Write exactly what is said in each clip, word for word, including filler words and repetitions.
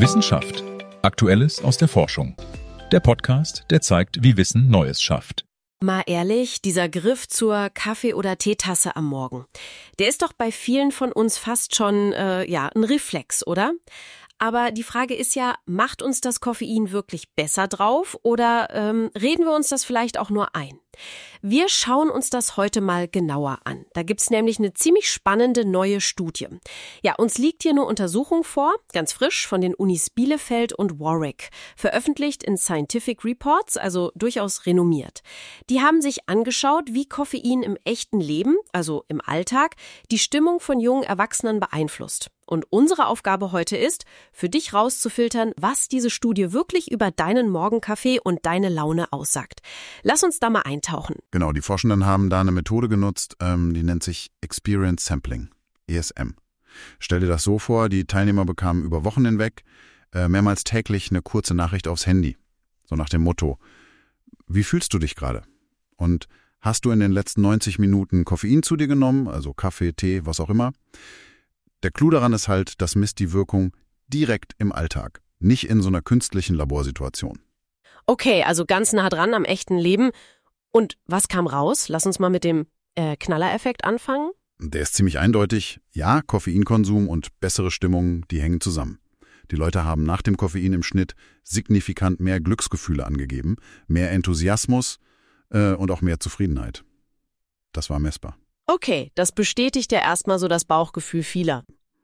Wissenschaft. Aktuelles aus der Forschung. Der Podcast, der zeigt, wie Wissen Neues schafft. Mal ehrlich, dieser Griff zur Kaffee- oder Teetasse am Morgen, der ist doch bei vielen von uns fast schon äh, ja, ein Reflex, oder? Aber die Frage ist ja, macht uns das Koffein wirklich besser drauf oder ähm, reden wir uns das vielleicht auch nur ein? Wir schauen uns das heute mal genauer an. Da gibt's nämlich eine ziemlich spannende neue Studie. Ja, uns liegt hier eine Untersuchung vor, ganz frisch von den Unis Bielefeld und Warwick, veröffentlicht in Scientific Reports, also durchaus renommiert. Die haben sich angeschaut, wie Koffein im echten Leben, also im Alltag, die Stimmung von jungen Erwachsenen beeinflusst. Und unsere Aufgabe heute ist, für dich rauszufiltern, was diese Studie wirklich über deinen Morgenkaffee und deine Laune aussagt. Lass uns da mal eintauchen. Genau, die Forschenden haben da eine Methode genutzt, ähm, die nennt sich Experience Sampling, E S M. Stell dir das so vor, die Teilnehmer bekamen über Wochen hinweg äh, mehrmals täglich eine kurze Nachricht aufs Handy. So nach dem Motto, wie fühlst du dich gerade? Und hast du in den letzten neunzig Minuten Koffein zu dir genommen, also Kaffee, Tee, was auch immer? Der Clou daran ist halt, das misst die Wirkung direkt im Alltag, nicht in so einer künstlichen Laborsituation. Okay, also ganz nah dran am echten Leben. Und was kam raus? Lass uns mal mit dem äh, Knallereffekt anfangen. Der ist ziemlich eindeutig. Ja, Koffeinkonsum und bessere Stimmung, die hängen zusammen. Die Leute haben nach dem Koffein im Schnitt signifikant mehr Glücksgefühle angegeben, mehr Enthusiasmus äh, und auch mehr Zufriedenheit. Das war messbar. Okay, das bestätigt ja erstmal so das Bauchgefühl vieler.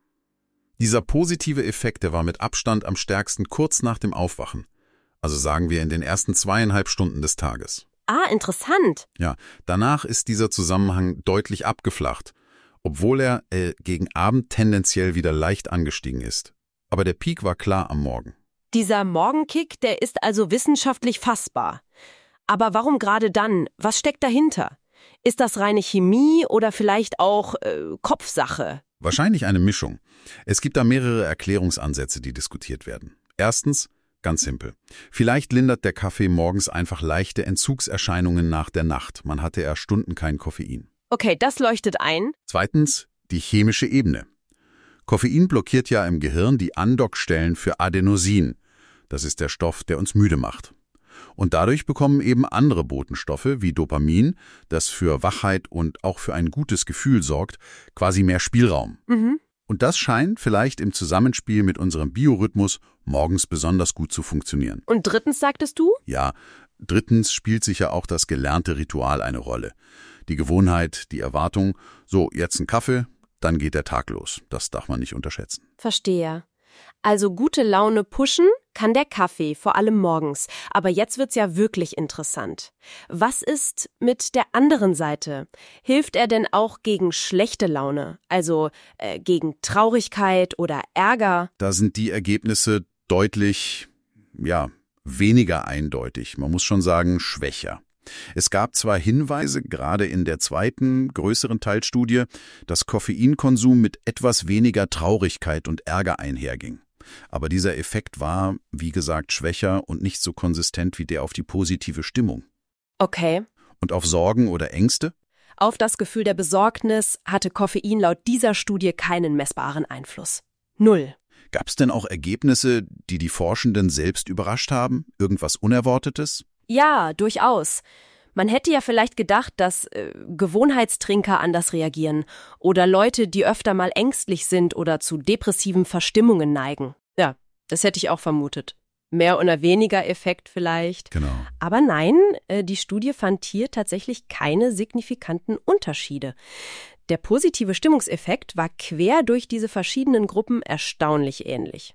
Dieser positive Effekt, der war mit Abstand am stärksten kurz nach dem Aufwachen. Also sagen wir in den ersten zweieinhalb Stunden des Tages. Ah, interessant. Ja, danach ist dieser Zusammenhang deutlich abgeflacht, obwohl er äh, gegen Abend tendenziell wieder leicht angestiegen ist. Aber der Peak war klar am Morgen. Dieser Morgenkick, der ist also wissenschaftlich fassbar. Aber warum gerade dann? Was steckt dahinter? Ist das reine Chemie oder vielleicht auch äh, Kopfsache? Wahrscheinlich eine Mischung. Es gibt da mehrere Erklärungsansätze, die diskutiert werden. Erstens, ganz simpel. Vielleicht lindert der Kaffee morgens einfach leichte Entzugserscheinungen nach der Nacht. Man hatte ja Stunden kein Koffein. Okay, das leuchtet ein. Zweitens, die chemische Ebene. Koffein blockiert ja im Gehirn die Andockstellen für Adenosin. Das ist der Stoff, der uns müde macht. Und dadurch bekommen eben andere Botenstoffe wie Dopamin, das für Wachheit und auch für ein gutes Gefühl sorgt, quasi mehr Spielraum. Mhm. Und das scheint vielleicht im Zusammenspiel mit unserem Biorhythmus morgens besonders gut zu funktionieren. Und drittens sagtest du? Ja, drittens spielt sicher auch das gelernte Ritual eine Rolle. Die Gewohnheit, die Erwartung, so jetzt ein Kaffee, dann geht der Tag los. Das darf man nicht unterschätzen. Verstehe. Also gute Laune pushen kann der Kaffee, vor allem morgens. Aber jetzt wird's ja wirklich interessant. Was ist mit der anderen Seite? Hilft er denn auch gegen schlechte Laune? Also äh, gegen Traurigkeit oder Ärger? Da sind die Ergebnisse deutlich, ja, weniger eindeutig. Man muss schon sagen, schwächer. Es gab zwar Hinweise, gerade in der zweiten, größeren Teilstudie, dass Koffeinkonsum mit etwas weniger Traurigkeit und Ärger einherging. Aber dieser Effekt war, wie gesagt, schwächer und nicht so konsistent wie der auf die positive Stimmung. Okay. Und auf Sorgen oder Ängste? Auf das Gefühl der Besorgnis hatte Koffein laut dieser Studie keinen messbaren Einfluss. Null. Gab es denn auch Ergebnisse, die die Forschenden selbst überrascht haben? Irgendwas Unerwartetes? Ja, durchaus. Man hätte ja vielleicht gedacht, dass äh, Gewohnheitstrinker anders reagieren oder Leute, die öfter mal ängstlich sind oder zu depressiven Verstimmungen neigen. Ja, das hätte ich auch vermutet. Mehr oder weniger Effekt vielleicht. Genau. Aber nein, äh, die Studie fand hier tatsächlich keine signifikanten Unterschiede. Der positive Stimmungseffekt war quer durch diese verschiedenen Gruppen erstaunlich ähnlich.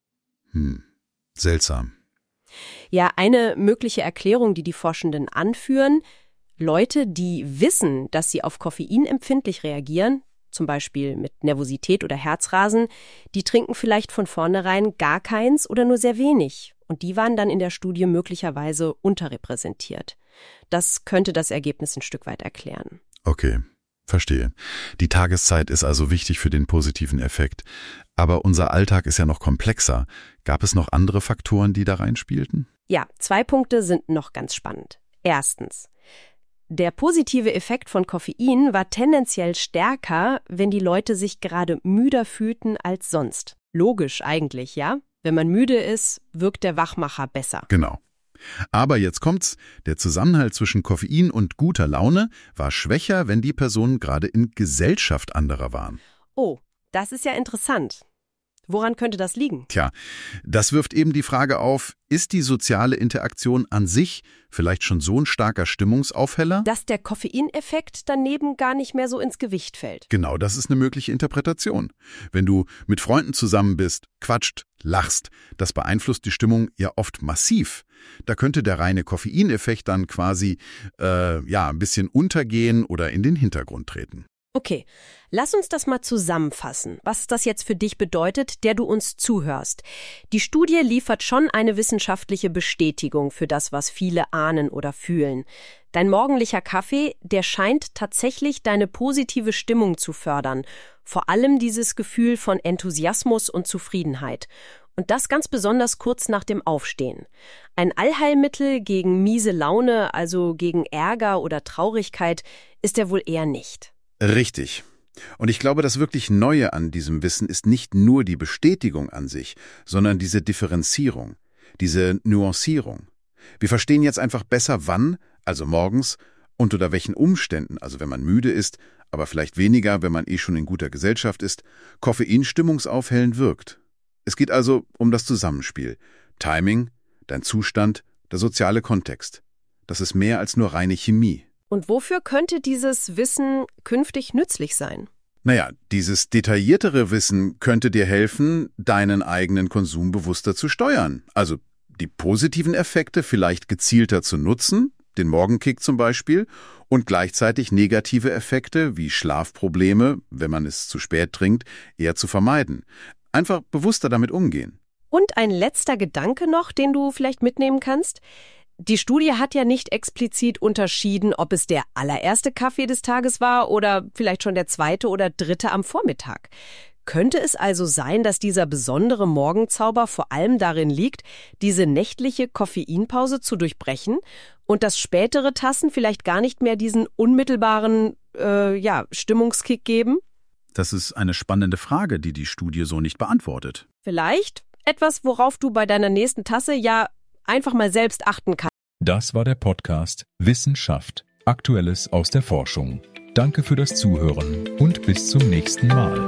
Hm, seltsam. Ja, eine mögliche Erklärung, die die Forschenden anführen: Leute, die wissen, dass sie auf Koffein empfindlich reagieren, zum Beispiel mit Nervosität oder Herzrasen, die trinken vielleicht von vornherein gar keins oder nur sehr wenig. Und die waren dann in der Studie möglicherweise unterrepräsentiert. Das könnte das Ergebnis ein Stück weit erklären. Okay, verstehe. Die Tageszeit ist also wichtig für den positiven Effekt. Aber unser Alltag ist ja noch komplexer. Gab es noch andere Faktoren, die da reinspielten? Ja, zwei Punkte sind noch ganz spannend. Erstens: Der positive Effekt von Koffein war tendenziell stärker, wenn die Leute sich gerade müder fühlten als sonst. Logisch eigentlich, ja? Wenn man müde ist, wirkt der Wachmacher besser. Genau. Aber jetzt kommt's, der Zusammenhalt zwischen Koffein und guter Laune war schwächer, wenn die Personen gerade in Gesellschaft anderer waren. Oh, das ist ja interessant. Woran könnte das liegen? Tja, das wirft eben die Frage auf, ist die soziale Interaktion an sich vielleicht schon so ein starker Stimmungsaufheller? Dass der Koffeineffekt daneben gar nicht mehr so ins Gewicht fällt. Genau, das ist eine mögliche Interpretation. Wenn du mit Freunden zusammen bist, quatscht, lachst, das beeinflusst die Stimmung ja oft massiv. Da könnte der reine Koffeineffekt dann quasi äh, ja, ein bisschen untergehen oder in den Hintergrund treten. Okay, lass uns das mal zusammenfassen, was das jetzt für dich bedeutet, der du uns zuhörst. Die Studie liefert schon eine wissenschaftliche Bestätigung für das, was viele ahnen oder fühlen. Dein morgendlicher Kaffee, der scheint tatsächlich deine positive Stimmung zu fördern. Vor allem dieses Gefühl von Enthusiasmus und Zufriedenheit. Und das ganz besonders kurz nach dem Aufstehen. Ein Allheilmittel gegen miese Laune, also gegen Ärger oder Traurigkeit, ist er wohl eher nicht. Richtig. Und ich glaube, das wirklich Neue an diesem Wissen ist nicht nur die Bestätigung an sich, sondern diese Differenzierung, diese Nuancierung. Wir verstehen jetzt einfach besser, wann, also morgens, und unter welchen Umständen, also wenn man müde ist, aber vielleicht weniger, wenn man eh schon in guter Gesellschaft ist, Koffein stimmungsaufhellend wirkt. Es geht also um das Zusammenspiel. Timing, dein Zustand, der soziale Kontext. Das ist mehr als nur reine Chemie. Und wofür könnte dieses Wissen künftig nützlich sein? Naja, dieses detailliertere Wissen könnte dir helfen, deinen eigenen Konsum bewusster zu steuern. Also die positiven Effekte vielleicht gezielter zu nutzen, den Morgenkick zum Beispiel, und gleichzeitig negative Effekte wie Schlafprobleme, wenn man es zu spät trinkt, eher zu vermeiden. Einfach bewusster damit umgehen. Und ein letzter Gedanke noch, den du vielleicht mitnehmen kannst. Die Studie hat ja nicht explizit unterschieden, ob es der allererste Kaffee des Tages war oder vielleicht schon der zweite oder dritte am Vormittag. Könnte es also sein, dass dieser besondere Morgenzauber vor allem darin liegt, diese nächtliche Koffeinpause zu durchbrechen und dass spätere Tassen vielleicht gar nicht mehr diesen unmittelbaren äh, ja, Stimmungskick geben? Das ist eine spannende Frage, die die Studie so nicht beantwortet. Vielleicht etwas, worauf du bei deiner nächsten Tasse ja einfach mal selbst achten kannst. Das war der Podcast Wissenschaft. Aktuelles aus der Forschung. Danke für das Zuhören und bis zum nächsten Mal.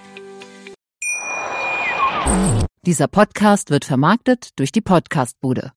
Dieser Podcast wird vermarktet durch die Podcastbude.